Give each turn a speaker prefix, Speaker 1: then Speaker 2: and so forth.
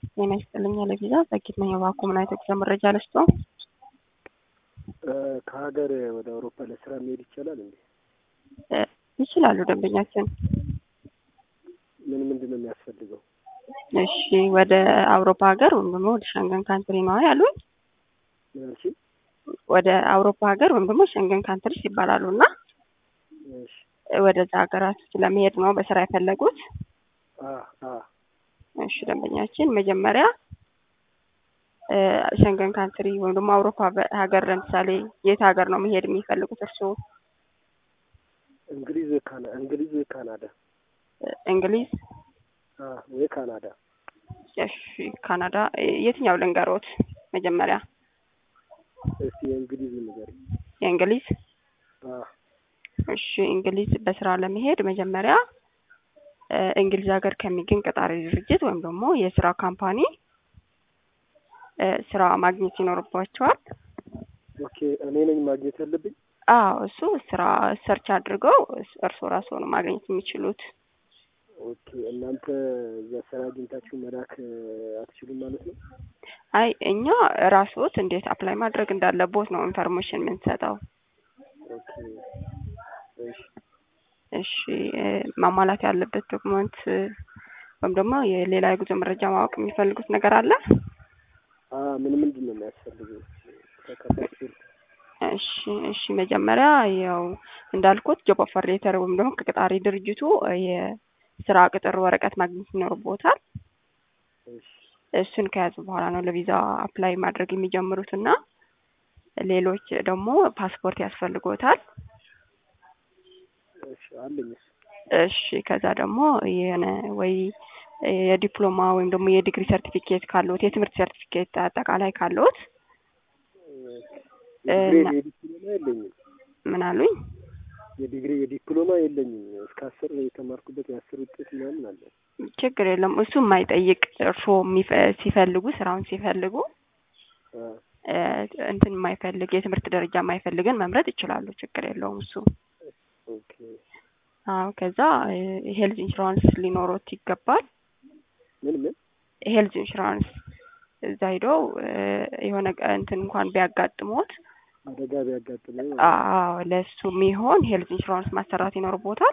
Speaker 1: ጤና ይስጥልኝ ለቪዛ ዘግይት ነው የባኮ ምን አይነት መረጃ ለስቶ
Speaker 2: ከሀገር ወደ አውሮፓ ለስራ መሄድ ይችላል እንዴ?
Speaker 1: ይችላሉ ደንበኛችን።
Speaker 2: ምንድነው የሚያስፈልገው?
Speaker 1: እሺ ወደ አውሮፓ ሀገር ወይም ደግሞ ወደ ሸንገን ካንትሪ ነው ያሉኝ።
Speaker 2: እሺ
Speaker 1: ወደ አውሮፓ ሀገር ወይም ደግሞ ሸንገን ካንትሪስ ይባላሉና
Speaker 2: እሺ
Speaker 1: ወደዛ ሀገራት ስለመሄድ ነው በስራ የፈለጉት።
Speaker 2: አ
Speaker 1: እሺ ደንበኛችን መጀመሪያ ሸንገን ካንትሪ ወይም ደግሞ አውሮፓ ሀገር ለምሳሌ የት ሀገር ነው መሄድ የሚፈልጉት እርስዎ?
Speaker 2: እንግሊዝ ካናዳ
Speaker 1: እንግሊዝ
Speaker 2: ወይ ካናዳ።
Speaker 1: እሺ ካናዳ የትኛው ልንገሮት መጀመሪያ?
Speaker 2: እስቲ የእንግሊዝ ንገሪ።
Speaker 1: የእንግሊዝ እሺ እንግሊዝ በስራ ለመሄድ መጀመሪያ እንግሊዝ ሀገር ከሚገኝ ቀጣሪ ድርጅት ወይም ደግሞ የስራ ካምፓኒ ስራ ማግኘት ይኖርባቸዋል።
Speaker 2: ኦኬ እኔ ነኝ ማግኘት ያለብኝ?
Speaker 1: እሱ ስራ ሰርች አድርገው እርሶ ራስዎ ነው ማግኘት የሚችሉት።
Speaker 2: ኦኬ እናንተ የስራ አግኝታችሁ መላክ አትችሉም ማለት ነው?
Speaker 1: አይ እኛ ራስዎት እንዴት አፕላይ ማድረግ እንዳለቦት ነው ኢንፎርሜሽን የምንሰጠው።
Speaker 2: ኦኬ
Speaker 1: እሺ ማሟላት ያለበት ዶክመንት ወይም ደግሞ የሌላ የጉዞ መረጃ ማወቅ የሚፈልጉት ነገር አለ?
Speaker 2: ምንድን ነው የሚያስፈልገው?
Speaker 1: እሺ መጀመሪያ ያው እንዳልኩት ጆብ ኦፈር ሌተር ወይም ደግሞ ከቀጣሪ ድርጅቱ የስራ ቅጥር ወረቀት ማግኘት ይኖርቦታል። እሱን ከያዙ በኋላ ነው ለቪዛ አፕላይ ማድረግ የሚጀምሩትና ሌሎች ደግሞ ፓስፖርት ያስፈልጎታል። እሺ ከዛ ደግሞ የሆነ ወይ የዲፕሎማ ወይም ደግሞ የዲግሪ ሰርቲፊኬት ካለዎት የትምህርት ሰርቲፊኬት አጠቃላይ ካለዎት ምን አሉኝ?
Speaker 2: የዲፕሎማ የለኝም። እስከ 10 የተማርኩበት የ10 ውጤት ምናምን አለ።
Speaker 1: ችግር የለም እሱ የማይጠይቅ እርስዎ ሲፈልጉ ስራውን ሲፈልጉ እንትን የማይፈልግ የትምህርት ደረጃ የማይፈልግን መምረጥ ይችላሉ። ችግር የለውም እሱ።
Speaker 2: ኦኬ
Speaker 1: ከዛ ሄልዝ ኢንሹራንስ ሊኖሮት ይገባል። ምን ሄልዝ ኢንሹራንስ እዛ ሄደው የሆነ እንትን እንኳን ቢያጋጥሙት
Speaker 2: አደጋ ቢያጋጥመው
Speaker 1: ለሱ የሚሆን ሄልዝ ኢንሹራንስ ማሰራት ይኖርቦታል።